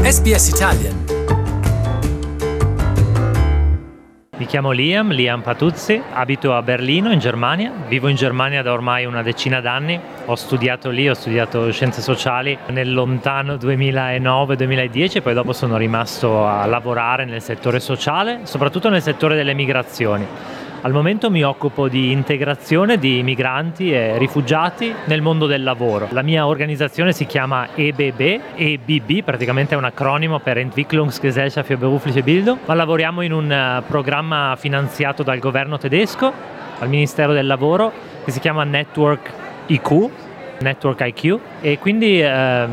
SBS Italian. Mi chiamo Liam Patuzzi, abito a Berlino in Germania, vivo in Germania da ormai una decina d'anni, ho studiato scienze sociali nel lontano 2009-2010 e poi dopo sono rimasto a lavorare nel settore sociale, soprattutto nel settore delle migrazioni. Al momento mi occupo di integrazione di migranti e rifugiati nel mondo del lavoro. La mia organizzazione si chiama EBB, praticamente è un acronimo per Entwicklungsgesellschaft für berufliche Bildung, ma lavoriamo in un programma finanziato dal governo tedesco, al Ministero del Lavoro, che si chiama Network IQ, e quindi le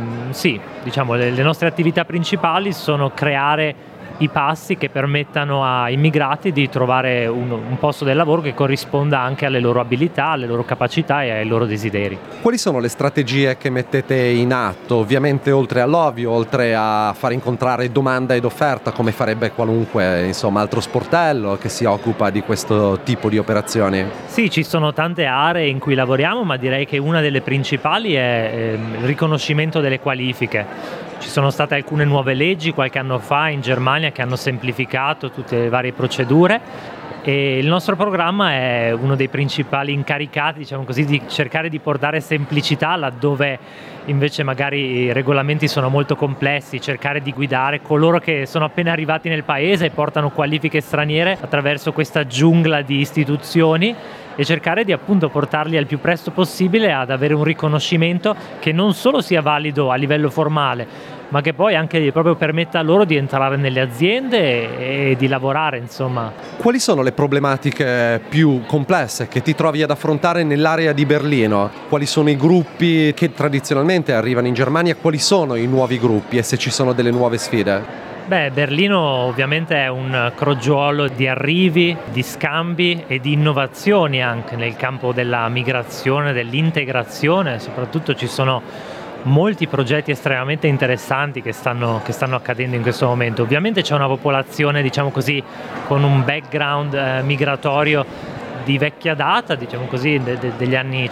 nostre attività principali sono creare i passi che permettano ai immigrati di trovare un posto del lavoro che corrisponda anche alle loro abilità, alle loro capacità e ai loro desideri. Quali sono le strategie che mettete in atto? Ovviamente oltre all'ovvio, oltre a far incontrare domanda ed offerta come farebbe qualunque altro sportello che si occupa di questo tipo di operazioni? Sì, ci sono tante aree in cui lavoriamo, ma direi che una delle principali è il riconoscimento delle qualifiche. Ci sono state alcune nuove leggi qualche anno fa in Germania che hanno semplificato tutte le varie procedure e il nostro programma è uno dei principali incaricati, di cercare di portare semplicità laddove invece magari i regolamenti sono molto complessi, cercare di guidare coloro che sono appena arrivati nel paese e portano qualifiche straniere attraverso questa giungla di istituzioni e cercare di appunto portarli al più presto possibile ad avere un riconoscimento che non solo sia valido a livello formale, ma che poi anche proprio permetta loro di entrare nelle aziende e di lavorare, insomma. Quali sono le problematiche più complesse che ti trovi ad affrontare nell'area di Berlino? Quali sono i gruppi che tradizionalmente arrivano in Germania? Quali sono i nuovi gruppi e se ci sono delle nuove sfide? Berlino ovviamente è un crogiolo di arrivi, di scambi e di innovazioni anche nel campo della migrazione, dell'integrazione. Soprattutto ci sono molti progetti estremamente interessanti che stanno accadendo in questo momento. Ovviamente c'è una popolazione, con un background migratorio di vecchia data, degli anni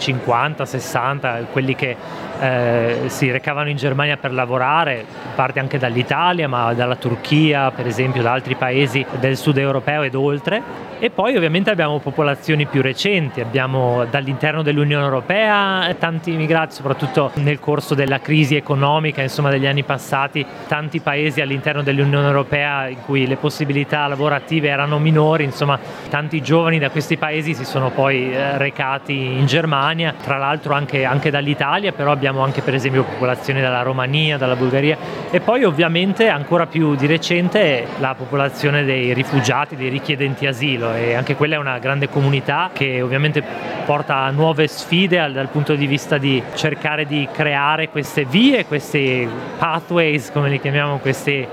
50-60, quelli che si recavano in Germania per lavorare, parte anche dall'Italia, ma dalla Turchia, per esempio, da altri paesi del sud europeo ed oltre. E poi ovviamente abbiamo popolazioni più recenti, abbiamo dall'interno dell'Unione Europea tanti immigrati, soprattutto nel corso della crisi economica, degli anni passati, tanti paesi all'interno dell'Unione Europea in cui le possibilità lavorative erano minori, tanti giovani da questi paesi si sono poi recati in Germania, tra l'altro anche dall'Italia, però abbiamo anche per esempio popolazioni dalla Romania, dalla Bulgaria e poi ovviamente ancora più di recente la popolazione dei rifugiati, dei richiedenti asilo. E anche quella è una grande comunità che ovviamente porta a nuove sfide dal punto di vista di cercare di creare queste vie, questi pathways, come li chiamiamo, questi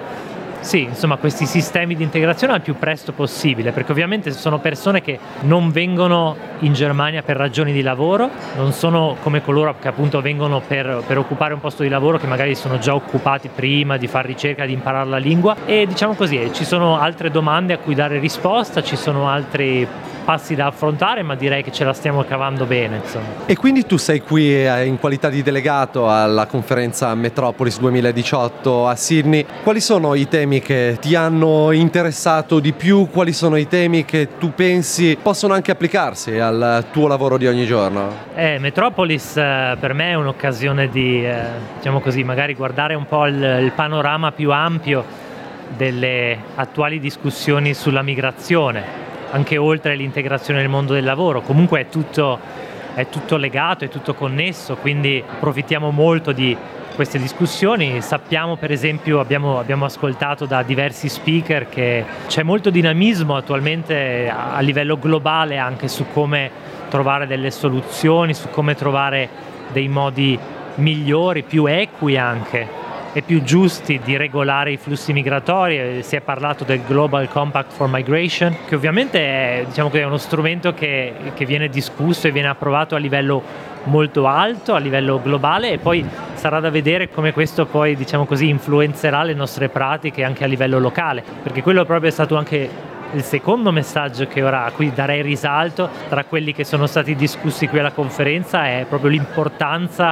sistemi di integrazione al più presto possibile, perché ovviamente sono persone che non vengono in Germania per ragioni di lavoro, non sono come coloro che appunto vengono per occupare un posto di lavoro che magari sono già occupati prima di fare ricerca, di imparare la lingua e ci sono altre domande a cui dare risposta, ci sono altri passi da affrontare, ma direi che ce la stiamo cavando bene, E quindi tu sei qui in qualità di delegato alla conferenza Metropolis 2018 a Sydney. Quali sono i temi che ti hanno interessato di più? Quali sono i temi che tu pensi possono anche applicarsi al tuo lavoro di ogni giorno? Metropolis per me è un'occasione di magari guardare un po' il panorama più ampio delle attuali discussioni sulla migrazione, anche oltre l'integrazione nel mondo del lavoro. Comunque è tutto legato, è tutto connesso, quindi approfittiamo molto di queste discussioni. Sappiamo, per esempio, abbiamo ascoltato da diversi speaker che c'è molto dinamismo attualmente a livello globale anche su come trovare delle soluzioni, su come trovare dei modi migliori, più equi anche e più giusti di regolare i flussi migratori. Si è parlato del Global Compact for Migration, che ovviamente è uno strumento che viene discusso e viene approvato a livello molto alto, a livello globale, e poi sarà da vedere come questo poi influenzerà le nostre pratiche anche a livello locale, perché quello proprio è stato anche il secondo messaggio a cui darei risalto tra quelli che sono stati discussi qui alla conferenza, è proprio l'importanza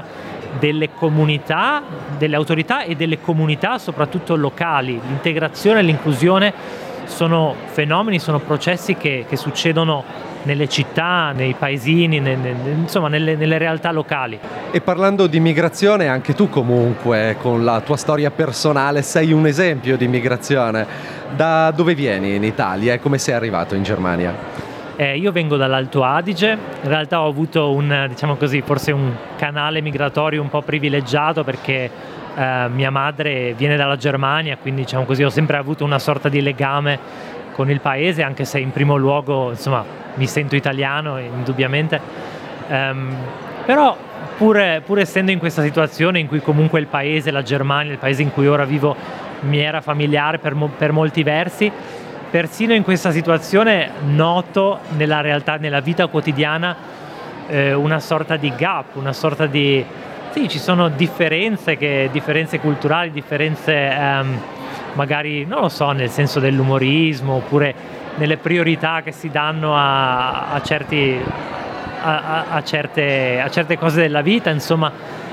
delle comunità, delle autorità e delle comunità soprattutto locali. L'integrazione e l'inclusione sono fenomeni, sono processi che succedono nelle città, nei paesini, insomma nelle realtà locali. E parlando di migrazione, anche tu comunque con la tua storia personale sei un esempio di migrazione. Da dove vieni in Italia e come sei arrivato in Germania? Io vengo dall'Alto Adige, in realtà ho avuto forse un canale migratorio un po' privilegiato perché mia madre viene dalla Germania, quindi ho sempre avuto una sorta di legame con il paese, anche se in primo luogo mi sento italiano indubbiamente, però pur essendo in questa situazione in cui comunque il paese, la Germania, il paese in cui ora vivo, mi era familiare per molti versi, persino in questa situazione noto nella realtà, nella vita quotidiana, una sorta di gap, una sorta di... Sì, ci sono differenze culturali, differenze magari, non lo so, nel senso dell'umorismo oppure nelle priorità che si danno a certe cose della vita, insomma.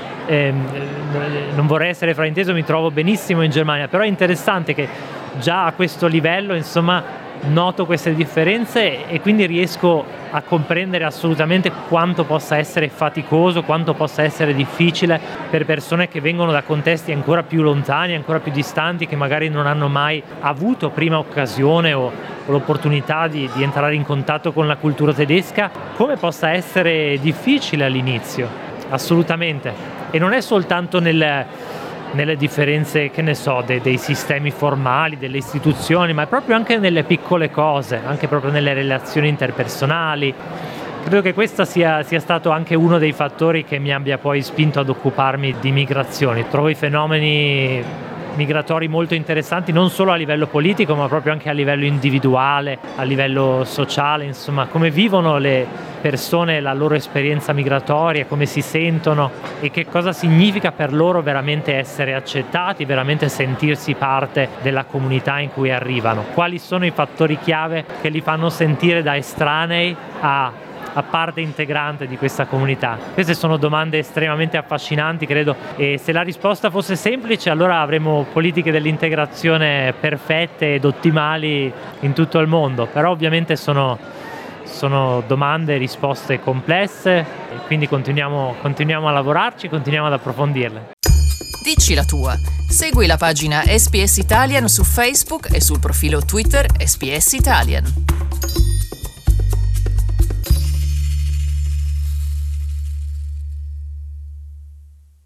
Non vorrei essere frainteso, mi trovo benissimo in Germania, però è interessante che già a questo livello noto queste differenze e quindi riesco a comprendere assolutamente quanto possa essere faticoso, quanto possa essere difficile per persone che vengono da contesti ancora più lontani, ancora più distanti, che magari non hanno mai avuto prima occasione o l'opportunità di entrare in contatto con la cultura tedesca, come possa essere difficile all'inizio, assolutamente. E non è soltanto nelle differenze, che ne so, dei sistemi formali, delle istituzioni, ma è proprio anche nelle piccole cose, anche proprio nelle relazioni interpersonali. Credo che questo sia stato anche uno dei fattori che mi abbia poi spinto ad occuparmi di migrazioni. Trovo i fenomeni migratori molto interessanti, non solo a livello politico, ma proprio anche a livello individuale, a livello sociale, insomma, come vivono le persone la loro esperienza migratoria, come si sentono e che cosa significa per loro veramente essere accettati, veramente sentirsi parte della comunità in cui arrivano. Quali sono i fattori chiave che li fanno sentire da estranei a parte integrante di questa comunità? Queste sono domande estremamente affascinanti, credo, e se la risposta fosse semplice allora avremo politiche dell'integrazione perfette ed ottimali in tutto il mondo, però ovviamente sono domande e risposte complesse e quindi continuiamo a lavorarci, continuiamo ad approfondirle. Dici la tua. Segui la pagina SPS Italian su Facebook e sul profilo Twitter SPS Italian.